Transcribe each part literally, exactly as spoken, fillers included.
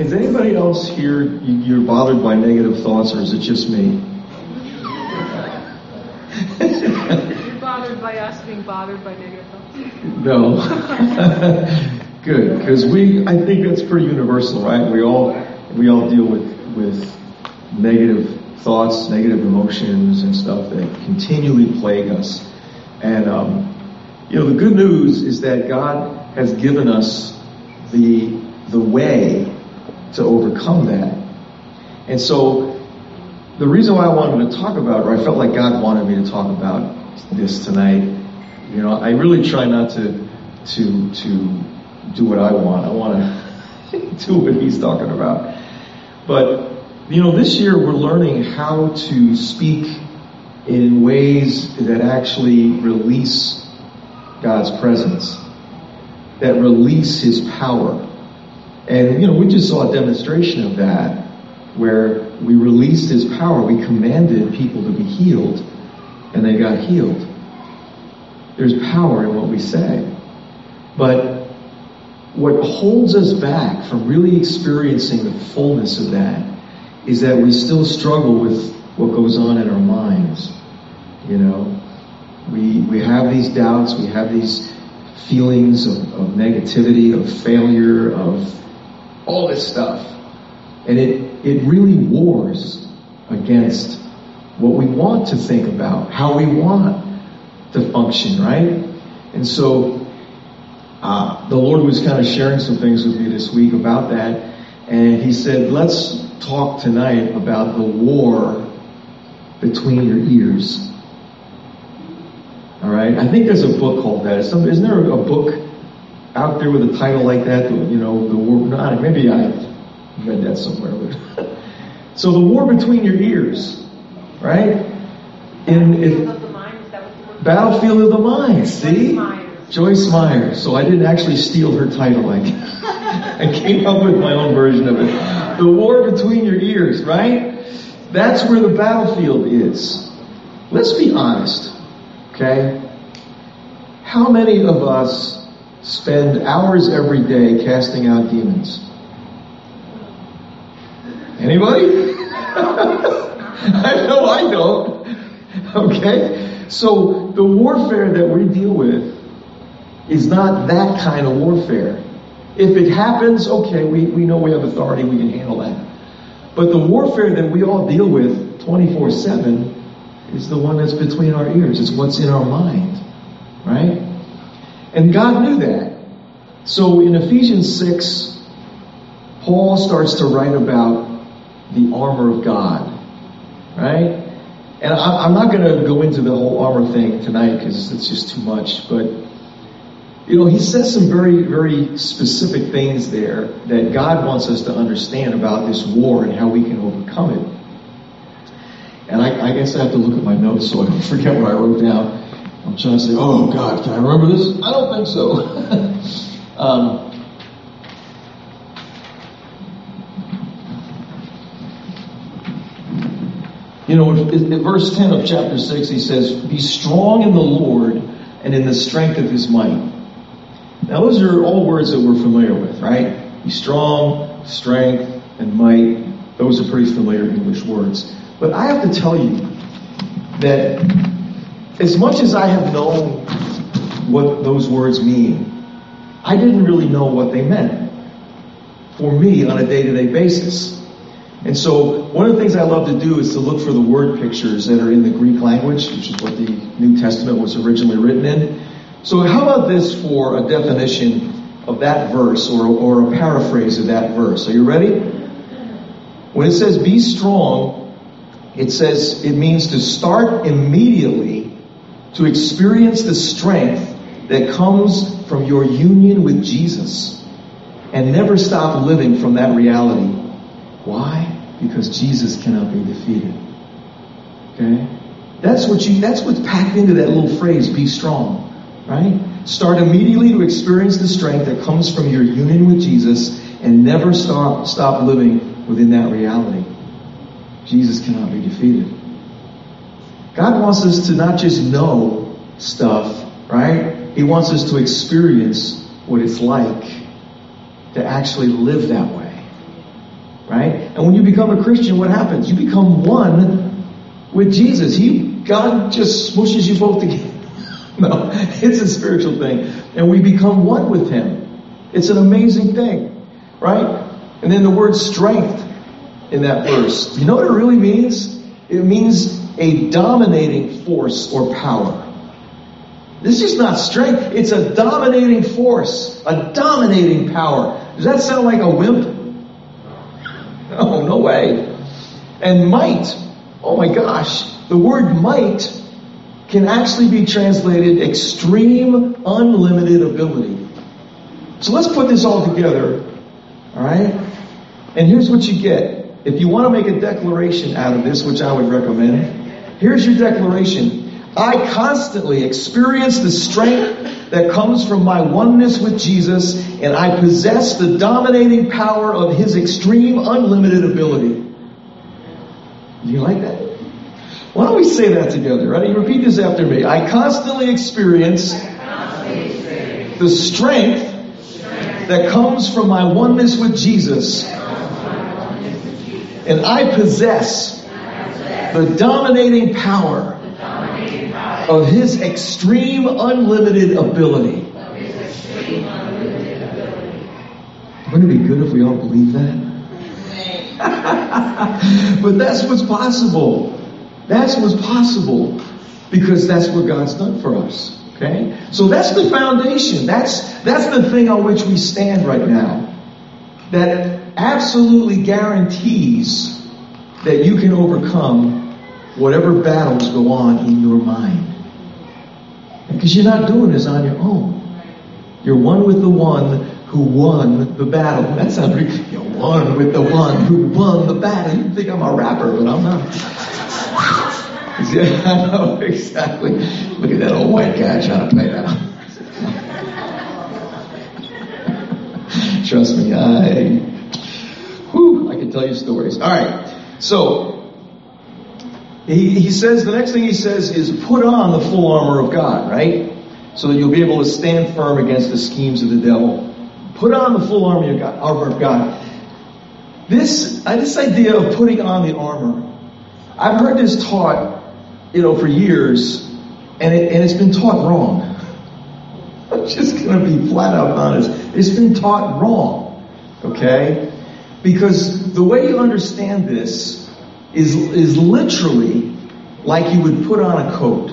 is anybody else here, you, you're bothered by negative thoughts, or is it just me? You're bothered by us being bothered by negative thoughts? No. Good, because we, I think that's pretty universal, right? We all, we all deal with, with negative thoughts, negative emotions and stuff that continually plague us. And, um, you know, the good news is that God has given us the, the way to overcome that. And so the reason why I wanted to talk about it, or I felt like God wanted me to talk about this tonight, you know, I really try not to, to, to do what I want. I want to do what he's talking about. But, you know, this year we're learning how to speak in ways that actually release God's presence, that release his power. And, you know, we just saw a demonstration of that, where we released his power. We commanded people to be healed, and they got healed. There's power in what we say. But what holds us back from really experiencing the fullness of that is that we still struggle with what goes on in our minds. You know, we we have these doubts, we have these feelings of, of negativity, of failure, of all this stuff. And it, it really wars against what we want to think about, how we want to function, right? And so uh, the Lord was kind of sharing some things with me this week about that. And he said, let's talk tonight about the war between your ears. All right? I think there's a book called that. Isn't there a book out there with a title like that? You know, the war. No, maybe I read that somewhere. But so the war between your ears, right? In, in Battlefield of the Mind. Is that what the word? Battlefield of the Mind. See, Joyce Meyer. Joyce Meyer. So I didn't actually steal her title. I, I came up with my own version of it. The war between your ears, right? That's where the battlefield is. Let's be honest, okay? How many of us spend hours every day casting out demons? Anybody? I know I don't. Okay? So the warfare that we deal with is not that kind of warfare. If it happens, okay, we, we know we have authority, we can handle that. But the warfare that we all deal with twenty-four seven is the one that's between our ears. It's what's in our mind, right? And God knew that. So in Ephesians six, Paul starts to write about the armor of God, right? And I, I'm not going to go into the whole armor thing tonight because it's just too much, but you know, he says some very, very specific things there that God wants us to understand about this war and how we can overcome it. And I, I guess I have to look at my notes so I don't forget what I wrote down. I'm trying to say, oh God, can I remember this? I don't think so. um, you know, in, in verse ten of chapter six, he says, be strong in the Lord and in the strength of his might. Now, those are all words that we're familiar with, right? Be strong, strength, and might. Those are pretty familiar English words. But I have to tell you that as much as I have known what those words mean, I didn't really know what they meant for me on a day-to-day basis. And so one of the things I love to do is to look for the word pictures that are in the Greek language, which is what the New Testament was originally written in. So how about this for a definition of that verse, or, or a paraphrase of that verse? Are you ready? When it says be strong, it says it means to start immediately to experience the strength that comes from your union with Jesus and never stop living from that reality. Why? Because Jesus cannot be defeated. Okay? That's what you, that's what's packed into that little phrase, be strong. Right? Start immediately to experience the strength that comes from your union with Jesus and never stop, stop living within that reality. Jesus cannot be defeated. God wants us to not just know stuff, right? He wants us to experience what it's like to actually live that way. right? And when you become a Christian, what happens? You become one with Jesus. He, God just smooshes you both together. No, it's a spiritual thing. And we become one with Him. It's an amazing thing, right? And then the word strength in that verse. You know what it really means? It means a dominating force or power. This is not strength. It's a dominating force. A dominating power. Does that sound like a wimp? Oh, no way. And might. Oh my gosh. The word might can actually be translated extreme, unlimited ability. So let's put this all together. Alright? And here's what you get. If you want to make a declaration out of this, which I would recommend, here's your declaration. I constantly experience the strength that comes from my oneness with Jesus, and I possess the dominating power of His extreme, unlimited ability. Do you like that? Why don't we say that together? Ready? Repeat this after me. I constantly experience the strength that comes from my oneness with Jesus, and I possess the dominating power of His extreme, unlimited ability. Wouldn't it be good if we all believe that? But that's what's possible. That's what's possible because that's what God's done for us. Okay? So that's the foundation. That's, that's the thing on which we stand right now. That absolutely guarantees that you can overcome whatever battles go on in your mind. Because you're not doing this on your own. You're one with the one who won the battle. That sounds pretty. You're one with the one who won the battle. You think I'm a rapper, but I'm not. Yeah, I know, exactly. Look at that old white guy trying to play that. Trust me, I, whew, I can tell you stories. All right, so he, he says, the next thing he says is put on the full armor of God, right? So that you'll be able to stand firm against the schemes of the devil. Put on the full armor of God. Armor of God. This, uh, this idea of putting on the armor, I've heard this taught, you know, for years, and it, and it's been taught wrong. I'm just going to be flat out honest. It's been taught wrong, okay? Because the way you understand this is is literally like you would put on a coat,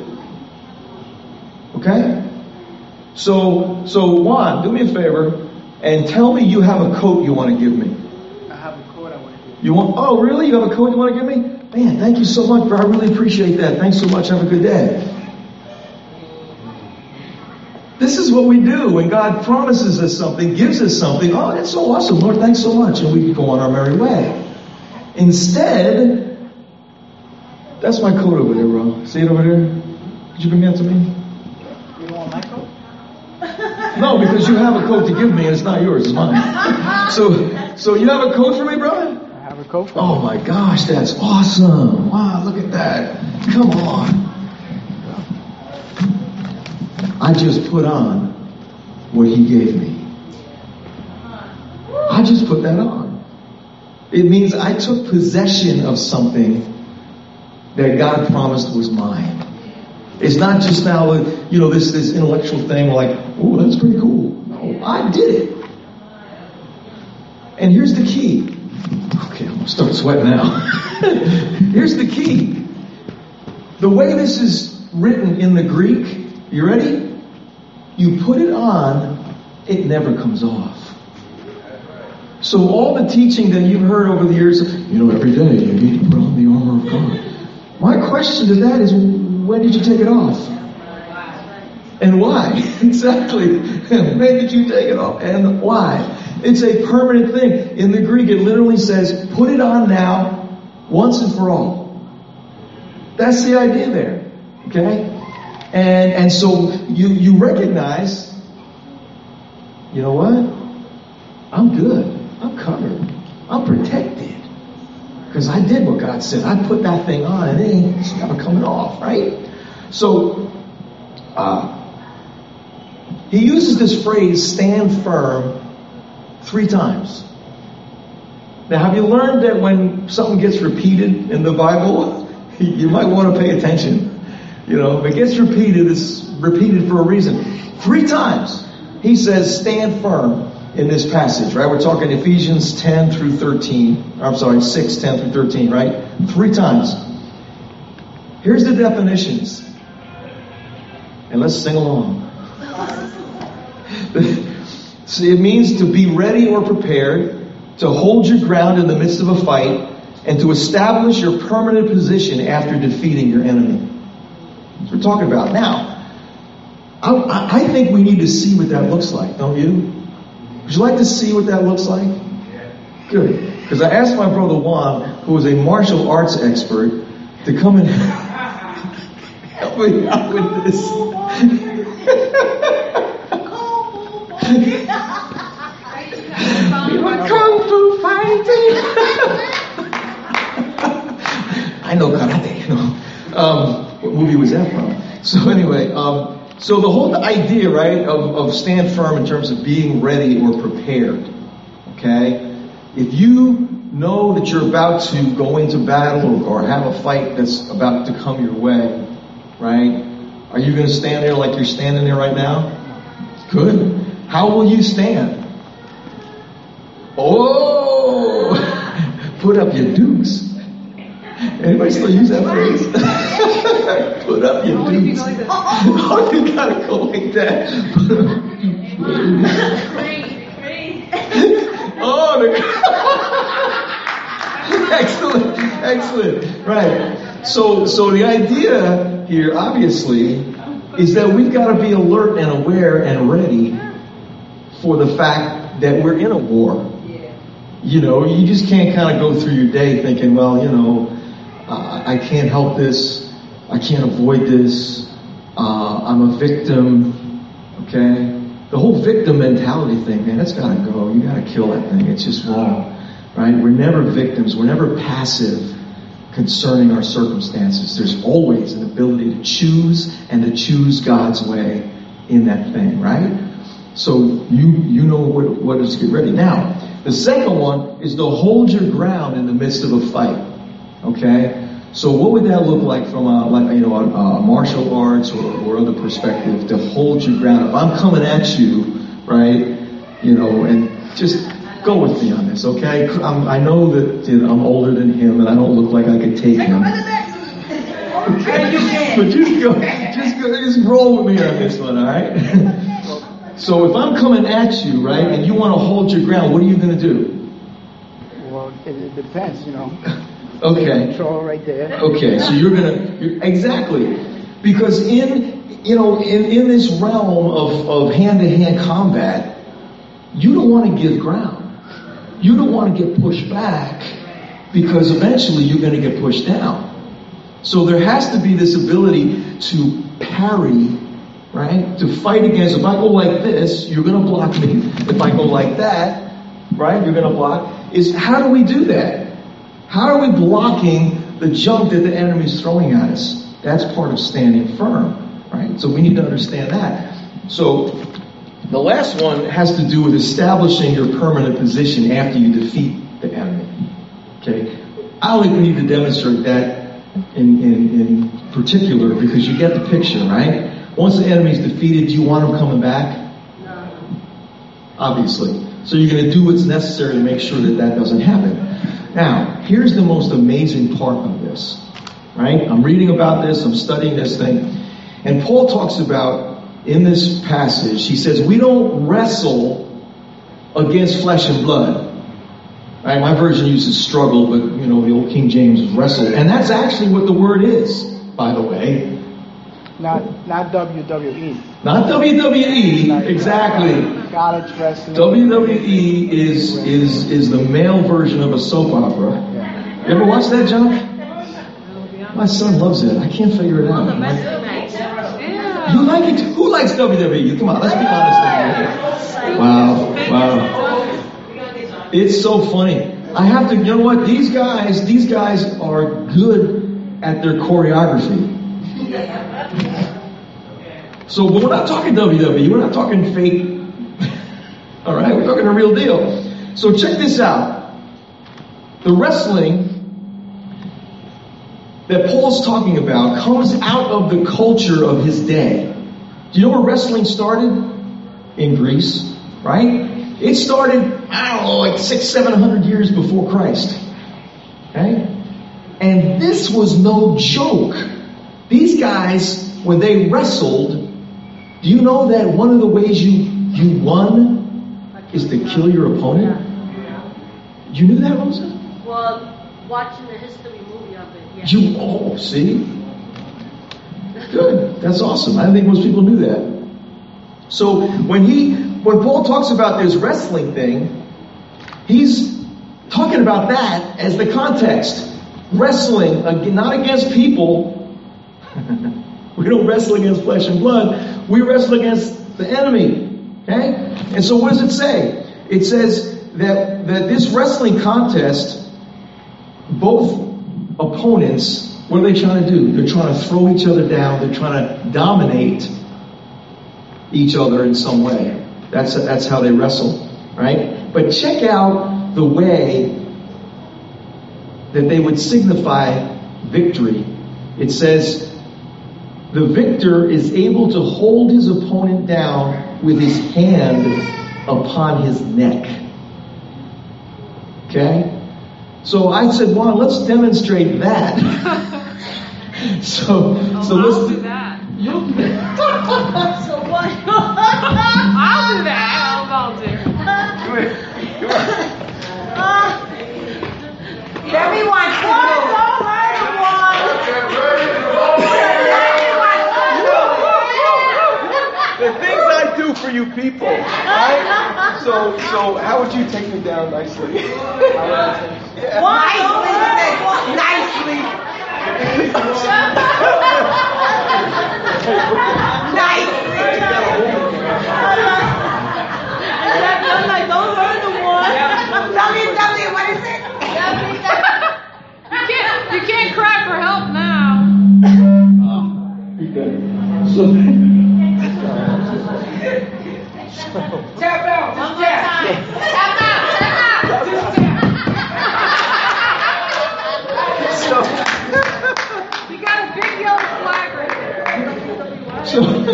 okay? So, so Juan, do me a favor and tell me you have a coat you want to give me. I have a coat I want to give you. You want? Oh, really? You have a coat you want to give me? Man, thank you so much, bro. I really appreciate that. Thanks so much. Have a good day. This is what we do when God promises us something, gives us something. Oh, that's so awesome, Lord. Thanks so much. And we go on our merry way. Instead, that's my coat over there, bro. See it over there? Could you bring that to me? You want my coat? No, because you have a coat to give me and it's not yours, it's mine. So, so you have a coat for me, brother? I have a coat for Oh you. my gosh, that's awesome. Wow, look at that. Come on. I just put on what He gave me. I just put that on. It means I took possession of something that God promised was mine. It's not just now, you know, this, this intellectual thing like, oh, that's pretty cool. No, I did it. And here's the key. Okay, I'm going to start sweating now. Here's the key. The way this is written in the Greek, you ready? You put it on, it never comes off. So all the teaching that you've heard over the years, you know, every day you need to put on the armor of God. My question to that is, when did you take it off? And why? Exactly. When did you take it off? And why? It's a permanent thing. In the Greek, it literally says, put it on now, once and for all. That's the idea there. Okay? And and so you, you recognize, you know what? I'm good. I'm covered. I'm protected. Because I did what God said. I put that thing on and it ain't it's never coming off, right? So, uh, he uses this phrase, stand firm, three times. Now, have you learned that when something gets repeated in the Bible, you might want to pay attention? You know, if it gets repeated, it's repeated for a reason. Three times, he says, stand firm in this passage, right? We're talking Ephesians ten through thirteen. I'm sorry, six, ten through thirteen, right? Three times. Here's the definitions. And let's sing along. See, it means to be ready or prepared, to hold your ground in the midst of a fight, and to establish your permanent position after defeating your enemy. That's what we're talking about. Now, I, I think we need to see what that looks like, don't you? Would you like to see what that looks like? Good. Because I asked my brother Juan, who is a martial arts expert, to come and help me out with this. We were kung fu fighting. I know karate, you know. Um, what movie was that from? So anyway, um, so the whole idea, right, of, of stand firm in terms of being ready or prepared, okay? If you know that you're about to go into battle or, or have a fight that's about to come your way, right? Are you going to stand there like you're standing there right now? Good. How will you stand? Oh! Put up your dukes. Anybody still use that phrase? Put up your Oh, dukes. you go like that. Oh, you gotta go like that. Oh, the... excellent, excellent. Right. So, so the idea here, obviously, is that we've got to be alert and aware and ready for the fact that we're in a war. You know, you just can't kind of go through your day thinking, well, you know, uh, I can't help this. I can't avoid this. Uh, I'm a victim. Okay? The whole victim mentality thing, man, that's got to go. You got to kill that thing. It's just wrong. Right? We're never victims. We're never passive concerning our circumstances. There's always an ability to choose and to choose God's way in that thing, right? So you you know what, what is to get ready. Now, the second one is to hold your ground in the midst of a fight. Okay? So what would that look like from a, like, you know, a, a martial arts or, or other perspective, to hold your ground? If I'm coming at you, right, you know, and just go with me on this, okay? I'm, I know that, you know, I'm older than him and I don't look like I could take him. Okay? But just go, just go, just roll with me on this one, all right? So if I'm coming at you, right, and you want to hold your ground, what are you going to do? Well, it, it depends, you know. Okay. Control right there. Okay, so you're gonna you're, exactly, because in you know in, in this realm of, of hand-to-hand combat, you don't want to give ground. You don't want to get pushed back, because eventually you're going to get pushed down. So there has to be this ability to parry, right? To fight against. If I go like this, you're going to block me. If I go like that, right, you're going to block. Is how do we do that? How are we blocking the junk that the enemy's throwing at us? That's part of standing firm, right? So we need to understand that. So the last one has to do with establishing your permanent position after you defeat the enemy. Okay? I think we need to demonstrate that in, in, in particular, because you get the picture, right? Once the enemy's defeated, do you want him coming back? No. Obviously. So you're going to do what's necessary to make sure that that doesn't happen. Now, here's the most amazing part of this, right? I'm reading about this, I'm studying this thing, and Paul talks about, in this passage, he says, we don't wrestle against flesh and blood. Right? My version uses struggle, but, you know, the old King James is wrestle. And that's actually what the word is, by the way. Not not W W E. Not W W E, exactly. College wrestling. W W E is is is the male version of a soap opera. Yeah. You ever watch that, John? My son loves it. I can't figure it out. Yeah. You like it too? Who likes W W E? Come on, let's be honest with you. Wow, wow. It's so funny. I have to, you know what? These guys, these guys are good at their choreography. So, but we're not talking W W E. We're not talking fake. All right, we're talking the real deal. So check this out. the wrestling that Paul's talking about comes out of the culture of his day. Do you know where wrestling started? In Greece, right? It started, I don't know, like six, seven hundred years before Christ. Okay? And this was no joke. These guys, when they wrestled, do you know that one of the ways you, you won is to kill your opponent? You knew that, Rosa? Well, watching the history movie of it, yeah. You, oh, see? Good. That's awesome. I think most people knew that. So when he, when Paul talks about this wrestling thing, he's talking about that as the context. Wrestling, not against people. We don't wrestle against flesh and blood. We wrestle against the enemy. Okay? And so what does it say? It says that, that this wrestling contest, both opponents, what are they trying to do? They're trying to throw each other down. They're trying to dominate each other in some way. That's that's how they wrestle, right? But check out the way that they would signify victory. It says, the victor is able to hold his opponent down with his hand upon his neck. Okay? So I said, well, let's demonstrate that. so, Oh, so I'll let's do that. You'll do that. So what? I'll do that. I'll volunteer. Come here. Come on. Everyone, don't hurt The things I do for you people, right? So, so how would you take me down nicely? Yeah. Nicely. Nicely. I'm like, don't hurt the one. Tell me, tell me, what is it? You can't, you can't cry for help now. Tap out. One more time. Tap out. Tap out. Just tap. So, You got a big yellow flag right there.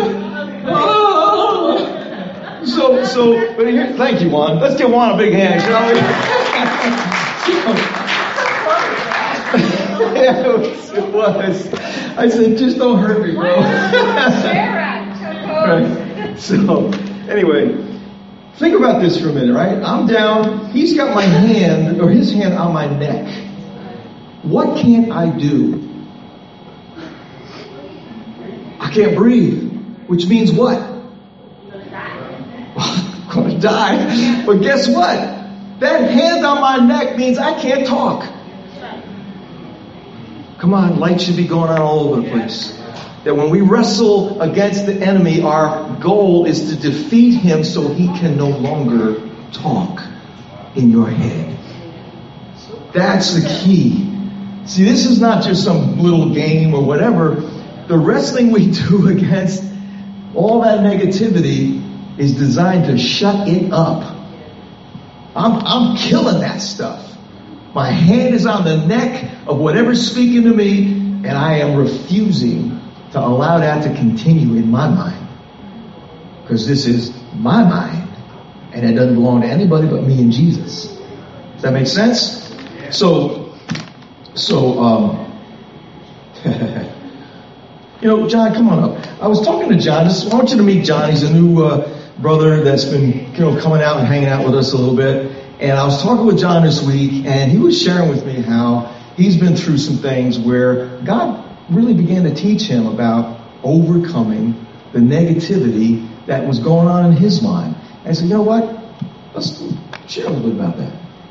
so, so, so, but here, thank you, Juan. Let's give Juan a big hand, shall we? Yeah, it was, it was. I said, just don't hurt me, bro. Right. So, anyway, think about this for a minute, right? I'm down. He's got my hand, or his hand on my neck. What can't I do? I can't breathe. Which means what? I'm going to die. But guess what? That hand on my neck means I can't talk. Come on, light should be going on all over the place. That when we wrestle against the enemy, our goal is to defeat him so he can no longer talk in your head. That's the key. See, this is not just some little game or whatever. The wrestling we do against all that negativity is designed to shut it up. I'm, I'm killing that stuff. My hand is on the neck of whatever's speaking to me, and I am refusing to allow that to continue in my mind. Because this is my mind, and it doesn't belong to anybody but me and Jesus. Does that make sense? So, so, um, you know, John, come on up. I was talking to John. Just, I want you to meet John. He's a new uh, brother that's been, you know, coming out and hanging out with us a little bit. And I was talking with John this week, and he was sharing with me how he's been through some things where God really began to teach him about overcoming the negativity that was going on in his mind. And I said, you know what? Let's share a little bit about that.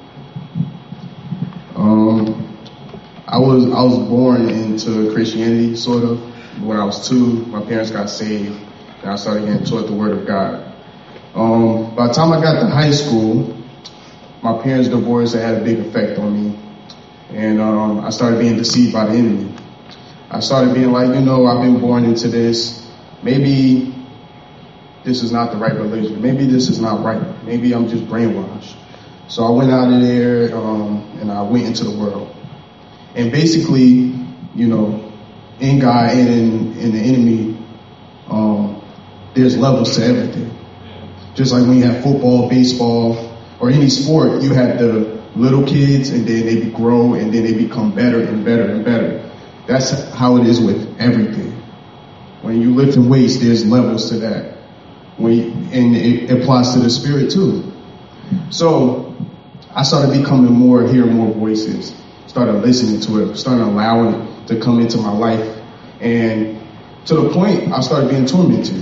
Um, I was I was born into Christianity, sort of. When I was two, my parents got saved, and I started getting taught the Word of God. Um, by the time I got to high school, my parents' divorce had a big effect on me, and um, I started being deceived by the enemy. I started being like, you know, I've been born into this. Maybe this is not the right religion. Maybe this is not right. Maybe I'm just brainwashed. So I went out of there, um, and I went into the world. And basically, you know, in God and in, in the enemy, um, there's levels to everything. Just like when you have football, baseball, or any sport, you have the little kids, and then they grow, and then they become better and better and better. That's how it is with everything. When you lift in weights, there's levels to that. When you, and it applies to the spirit too. So I started becoming more, hearing more voices, started listening to it, started allowing it to come into my life. And to the point, I started being tormented.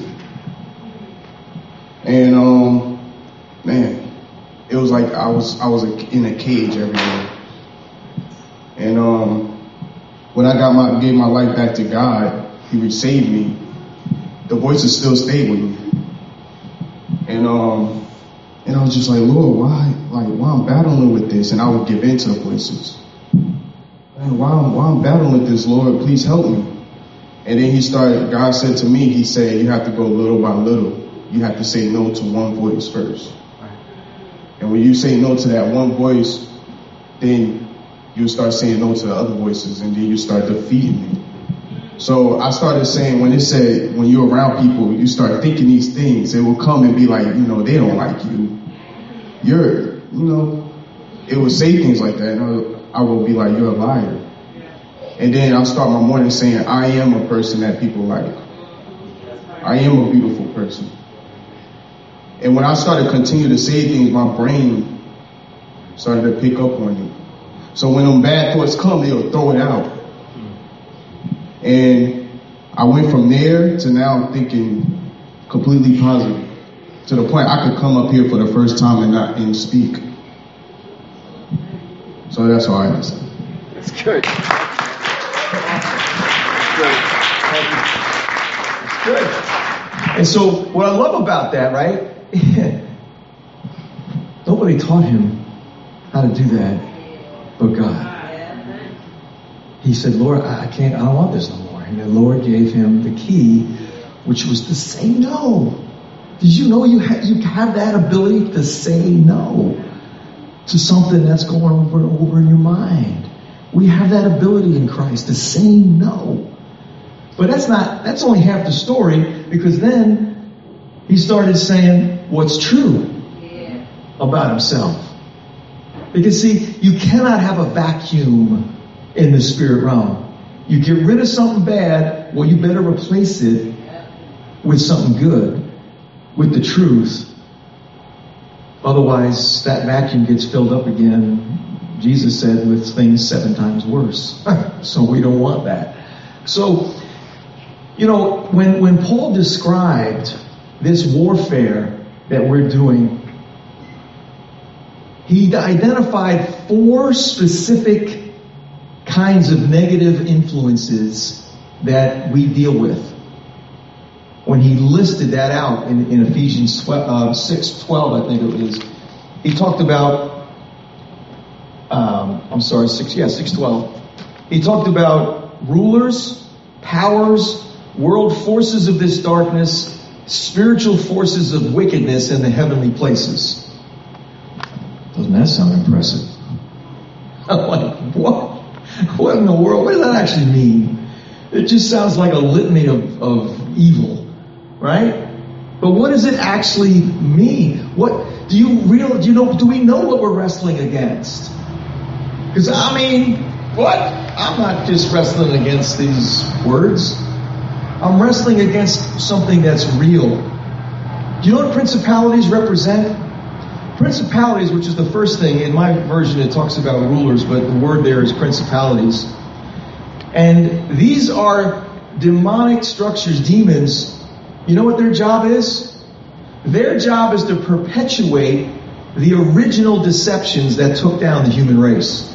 And, um, man, it was like I was I was in a cage everywhere. And um, when I got my gave my life back to God, He saved me. The voices still stayed with me. And um, and I was just like, Lord, why, like, why I'm battling with this? And I would give in to the voices. Man, why, why I'm battling with this, Lord? Please help me. And then He started. God said to me, He said, you have to go little by little. You have to say no to one voice first. And when you say no to that one voice, then you start saying no to the other voices, and then you start defeating me. So I started saying, when it said, when you're around people, you start thinking these things, it will come and be like, you know, they don't like you. You're, you know, it will say things like that. And I will be like, you're a liar. And then I'll start my morning saying, I am a person that people like. I am a beautiful person. And when I started to continue to say things, my brain started to pick up on it. So when them bad thoughts come, they'll throw it out. And I went from there to now thinking completely positive, to the point I could come up here for the first time and not and speak. So that's all I have to say. That's good. That's good. And so what I love about that, right? Nobody taught him how to do that but God. He said, Lord, I can't, I don't want this no more. And the Lord gave him the key, which was to say no. Did you know you have, you have that ability to say no to something that's going over and over in your mind? We have that ability in Christ to say no. But that's not, that's only half the story, because then he started saying what's true about himself. Because see, you cannot have a vacuum in the spirit realm. You get rid of something bad, well, you better replace it with something good, with the truth. Otherwise, that vacuum gets filled up again, Jesus said, with things seven times worse. So we don't want that. So, you know, when, when Paul described this warfare that we're doing, he identified four specific kinds of negative influences that we deal with. When he listed that out in, in Ephesians six twelve, I think it is, he talked about, um, I'm sorry, six, yeah, six twelve. He talked about rulers, powers, world forces of this darkness, spiritual forces of wickedness in the heavenly places. Doesn't that sound impressive? I'm like, what? What in the world? What does that actually mean? It just sounds like a litany of, of evil, right? But what does it actually mean? What do you real? Do you know? Do we know what we're wrestling against? Because I mean, what? I'm not just wrestling against these words. I'm wrestling against something that's real. Do you know what principalities represent? Principalities, which is the first thing, in my version it talks about rulers, but the word there is principalities. And these are demonic structures, demons. You know what their job is? Their job is to perpetuate the original deceptions that took down the human race.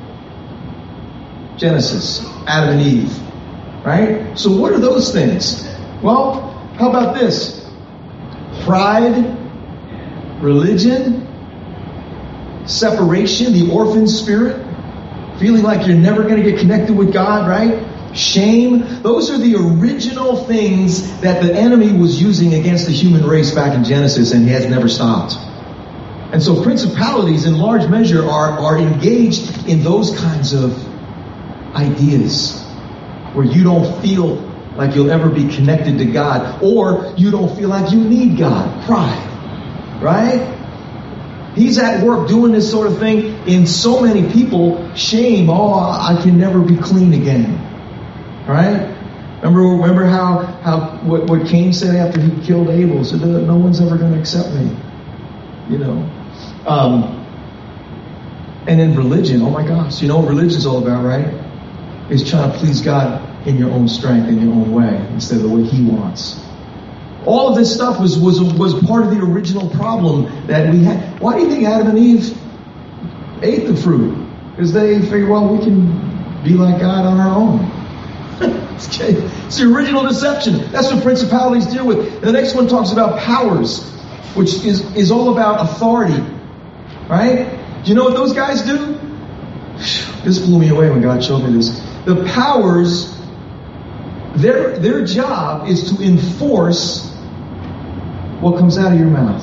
Genesis, Adam and Eve, right? So what are those things? Well, how about this? Pride, religion, separation, the orphan spirit, feeling like you're never going to get connected with God, right? Shame. Those are the original things that the enemy was using against the human race back in Genesis, and he has never stopped. And so principalities in large measure are, are engaged in those kinds of ideas where you don't feel like you'll ever be connected to God, or you don't feel like you need God. Pride. Right? He's at work doing this sort of thing in so many people. Shame. Oh, I can never be clean again. Right? Remember, remember how, how what, what Cain said after he killed Abel? He said, no one's ever going to accept me. You know. Um, and then religion, oh my gosh, you know what religion's all about, right? It's trying to please God in your own strength, in your own way, instead of the way He wants. All of this stuff was, was, was part of the original problem that we had. Why do you think Adam and Eve ate the fruit? Because they figured, well, we can be like God on our own. It's the original deception. That's what principalities deal with. And the next one talks about powers, which is, is all about authority. Right? Do you know what those guys do? This blew me away when God showed me this. The powers, their, their job is to enforce what comes out of your mouth.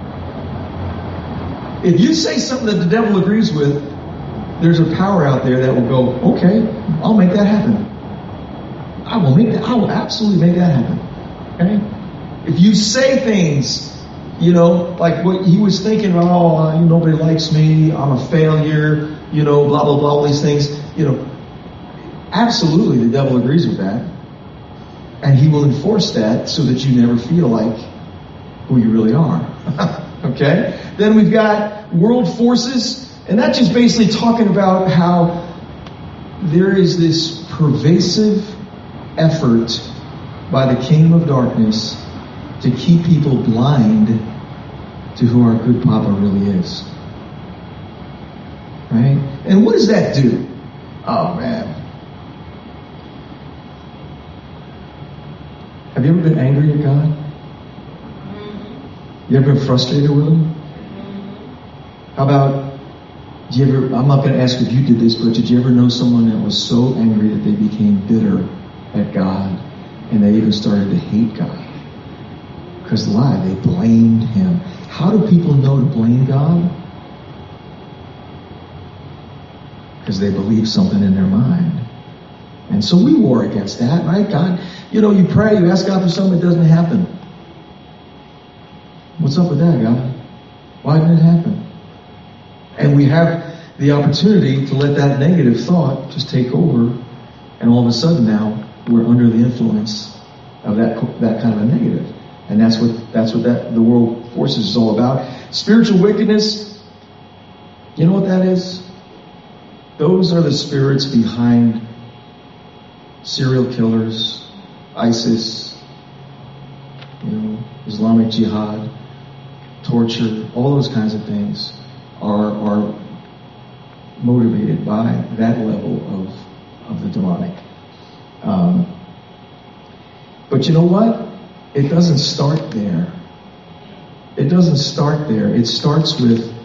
If you say something that the devil agrees with, there's a power out there that will go, okay, I'll make that happen. I will make that, I will absolutely make that happen. Okay? If you say things, you know, like what he was thinking about, oh, uh, nobody likes me, I'm a failure, you know, blah, blah, blah, all these things, you know, absolutely the devil agrees with that. And he will enforce that so that you never feel like who you really are. Okay? Then we've got world forces, and that's just basically talking about how there is this pervasive effort by the kingdom of darkness to keep people blind to who our good Papa really is. Right? And what does that do? Oh, man. Have you ever been angry at God? You ever been frustrated with Him? How about, do you ever, I'm not going to ask if you did this, but did you ever know someone that was so angry that they became bitter at God and they even started to hate God? Because why? They blamed Him. How do people know to blame God? Because they believe something in their mind. And so we war against that, right? God, you know, you pray, you ask God for something, it doesn't happen. What's up with that, God? Why didn't it happen? And we have the opportunity to let that negative thought just take over, and all of a sudden now we're under the influence of that that kind of a negative. And that's what that's what that the world forces is all about. Spiritual wickedness, you know what that is? Those are the spirits behind serial killers, ISIS, you know, Islamic Jihad, torture, all those kinds of things are are motivated by that level of of the demonic. Um, but you know what? It doesn't start there. It doesn't start there. It starts with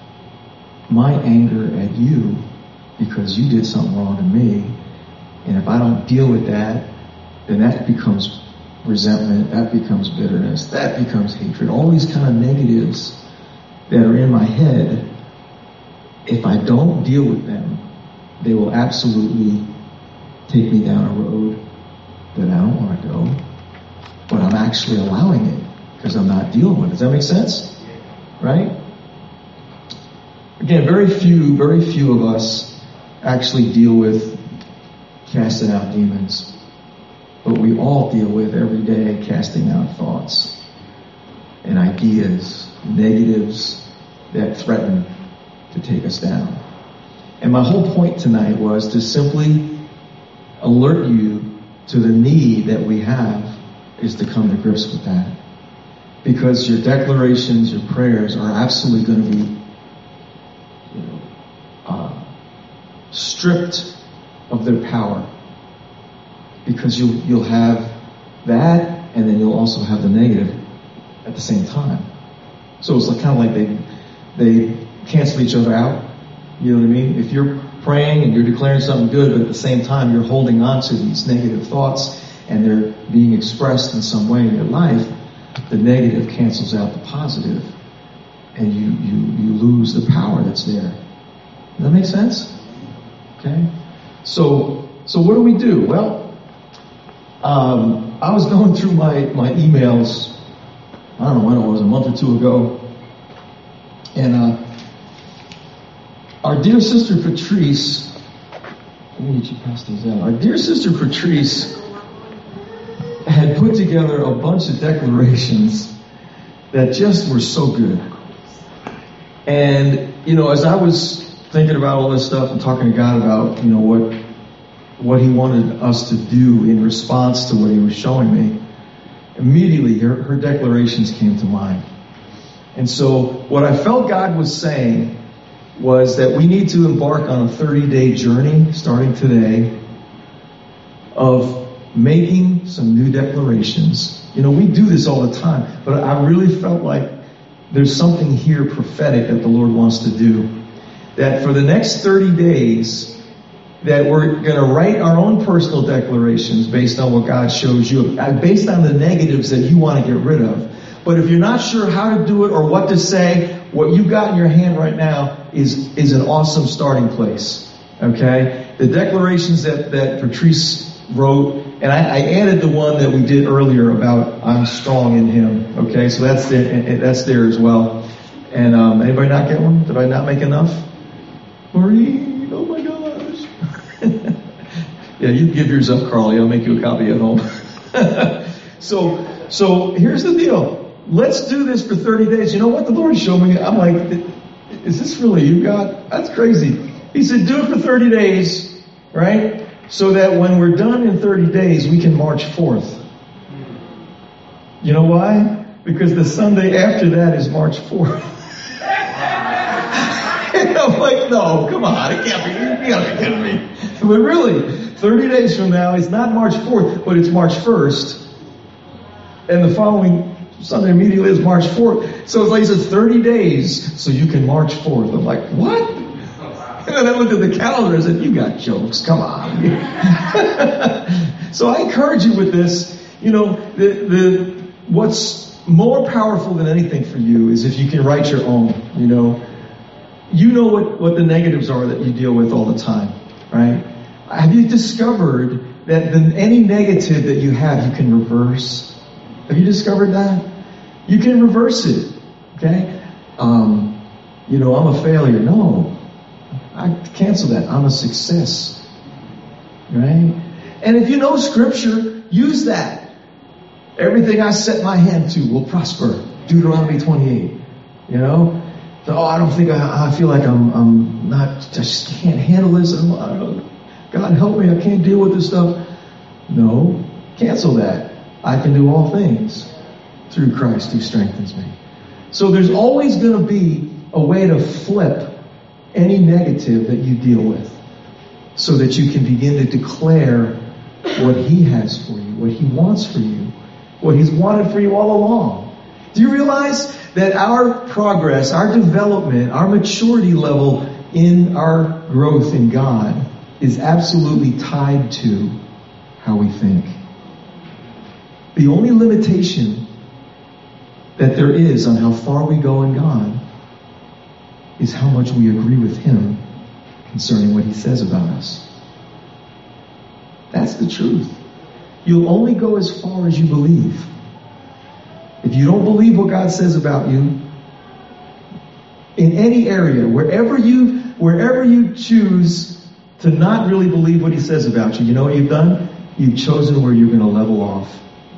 my anger at you because you did something wrong to me. And if I don't deal with that, then that becomes resentment, that becomes bitterness, that becomes hatred. All these kind of negatives that are in my head, if I don't deal with them, they will absolutely take me down a road that I don't want to go. But I'm actually allowing it because I'm not dealing with it. Does that make sense? Right? Again, very few, very few of us actually deal with casting out demons. But we all deal with every day casting out thoughts and ideas, negatives that threaten to take us down. And my whole point tonight was to simply alert you to the need that we have is to come to grips with that. Because your declarations, your prayers are absolutely going to be you know, uh, stripped of their power. Because you'll, you'll have that, and then you'll also have the negative at the same time. So it's like, kind of like they they cancel each other out. You know what I mean? If you're praying and you're declaring something good, but at the same time you're holding on to these negative thoughts and they're being expressed in some way in your life, the negative cancels out the positive. and you, you, you lose the power that's there. Does that make sense? Okay. So, so what do we do? Well, um, I was going through my, my emails, I don't know when it was, a month or two ago, and uh, our dear sister Patrice, let me get you past these out. Our dear sister Patrice had put together a bunch of declarations that just were so good. And, you know, as I was thinking about all this stuff and talking to God about, you know, what what he wanted us to do in response to what he was showing me, immediately her, her declarations came to mind. And so what I felt God was saying was that we need to embark on a thirty-day journey starting today of making some new declarations. You know, we do this all the time, but I really felt like there's something here prophetic that the Lord wants to do. That for the next thirty days, that we're going to write our own personal declarations based on what God shows you, based on the negatives that you want to get rid of. But if you're not sure how to do it or what to say, what you've got in your hand right now is, is an awesome starting place. Okay? The declarations that, that Patrice wrote, and I, I added the one that we did earlier about I'm strong in him. Okay? So that's there, that's there as well. And um, anybody not get one? Did I not make enough? Maureen, oh my gosh. Yeah, you give yours up, Carly. I'll make you a copy at home. so, so here's the deal. Let's do this for thirty days. You know what the Lord showed me? I'm like, is this really you, God? That's crazy. He said, do it for thirty days, right? So that when we're done in thirty days, we can march forth. You know why? Because the Sunday after that is March fourth. And I'm like, no, come on, it can't be, you gotta be kidding me. But really, thirty days from now, it's not March fourth, but it's March first. And the following Sunday immediately is March fourth. So it's like, it's thirty days so you can march forth. I'm like, what? And then I looked at the calendar and said, you got jokes, come on. So I encourage you with this, you know, the, the, what's more powerful than anything for you is if you can write your own, you know. You know what, what the negatives are that you deal with all the time, right? Have you discovered that the, any negative that you have, you can reverse? Have you discovered that? You can reverse it, okay? Um, you know, I'm a failure. No, I cancel that. I'm a success, right? And if you know Scripture, use that. Everything I set my hand to will prosper. Deuteronomy twenty-eight, you know? Oh, I don't think I, I feel like I'm, I'm not, I just can't handle this. I'm, I don't, God help me, I can't deal with this stuff. No, cancel that. I can do all things through Christ who strengthens me. So there's always going to be a way to flip any negative that you deal with so that you can begin to declare what he has for you, what he wants for you, what he's wanted for you all along. Do you realize that our progress, our development, our maturity level in our growth in God is absolutely tied to how we think? The only limitation that there is on how far we go in God is how much we agree with him concerning what he says about us. That's the truth. You'll only go as far as you believe. If you don't believe what God says about you, in any area, wherever you, wherever you choose to not really believe what he says about you, you know what you've done? You've chosen where you're going to level off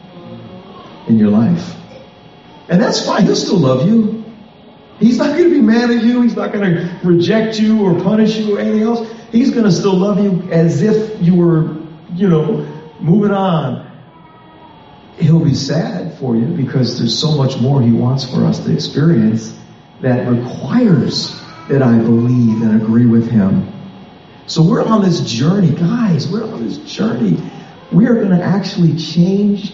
in your life. And that's fine. He'll still love you. He's not going to be mad at you. He's not going to reject you or punish you or anything else. He's going to still love you as if you were, you know, moving on. He'll be sad for you because there's so much more he wants for us to experience that requires that I believe and agree with him. So we're on this journey, guys, we're on this journey. We are going to actually change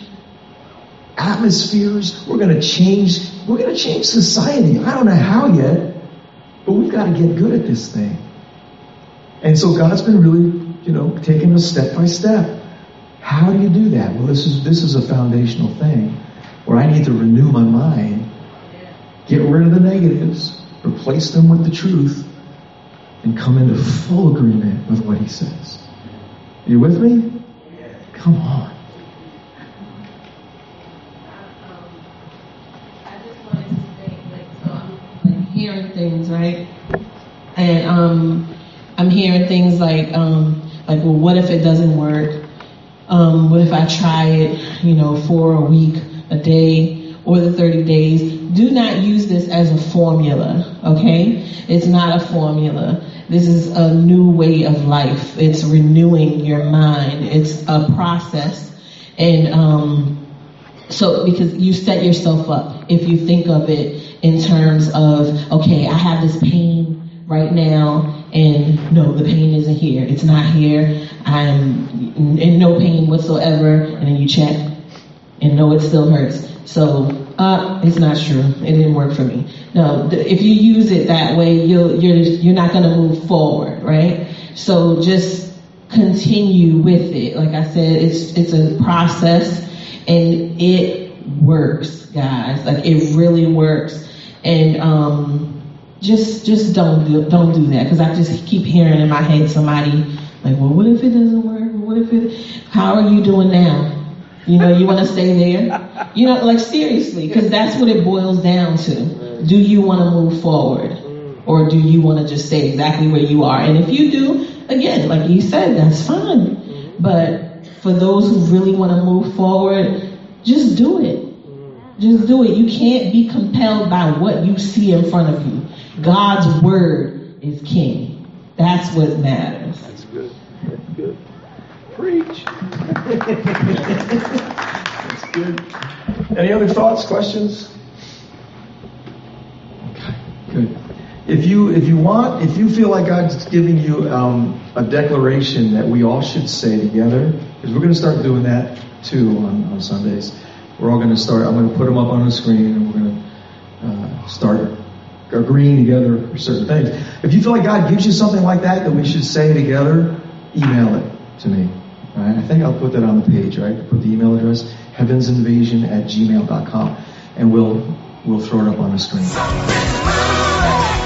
atmospheres. We're going to change, we're going to change society. I don't know how yet, but we've got to get good at this thing. And so God's been really, you know, taking us step by step. How do you do that? Well, this is this is a foundational thing where I need to renew my mind Get rid of the negatives, replace them with the truth, and come into full agreement with what he says. Are you with me? Come on. I just wanted to say, like, so I'm like hearing things, right? And um, I'm hearing things like, um, like, well, what if it doesn't work? Um, what if I try it, you know, for a week, a day, or the thirty days? Do not use this as a formula, okay? It's not a formula. This is a new way of life. It's renewing your mind. It's a process. And um, so, because you set yourself up, if you think of it in terms of, okay, I have this pain right now, and no, the pain isn't here. It's not here. I'm in no pain whatsoever. And then you check, and no, it still hurts. So, uh, it's not true. It didn't work for me. No, if you use it that way, you'll, you're you're not going to move forward, right? So just continue with it. Like I said, it's it's a process, and it works, guys. Like it really works. And um, just just don't do don't do that, because I just keep hearing in my head somebody like, well, what if it doesn't work? What if it? How are you doing now? You know, you want to stay there? You know, like seriously, because that's what it boils down to. Do you want to move forward? Or do you want to just stay exactly where you are? And if you do, again, like you said, that's fine. But for those who really want to move forward, just do it. Just do it. You can't be compelled by what you see in front of you. God's word is king. That's what matters. That's good. That's good. Preach. That's good. Any other thoughts, questions? Okay, good. If you if you want, if you feel like God's giving you um, a declaration that we all should say together, because we're going to start doing that too on, on Sundays. We're all going to start. I'm going to put them up on the screen, and we're going to uh, start agreeing together for certain things. If you feel like God gives you something like that that we should say together, email it to me. All right? I think I'll put that on the page, right? Put the email address, heavensinvasion at gmail dot com, and we'll we'll throw it up on the screen.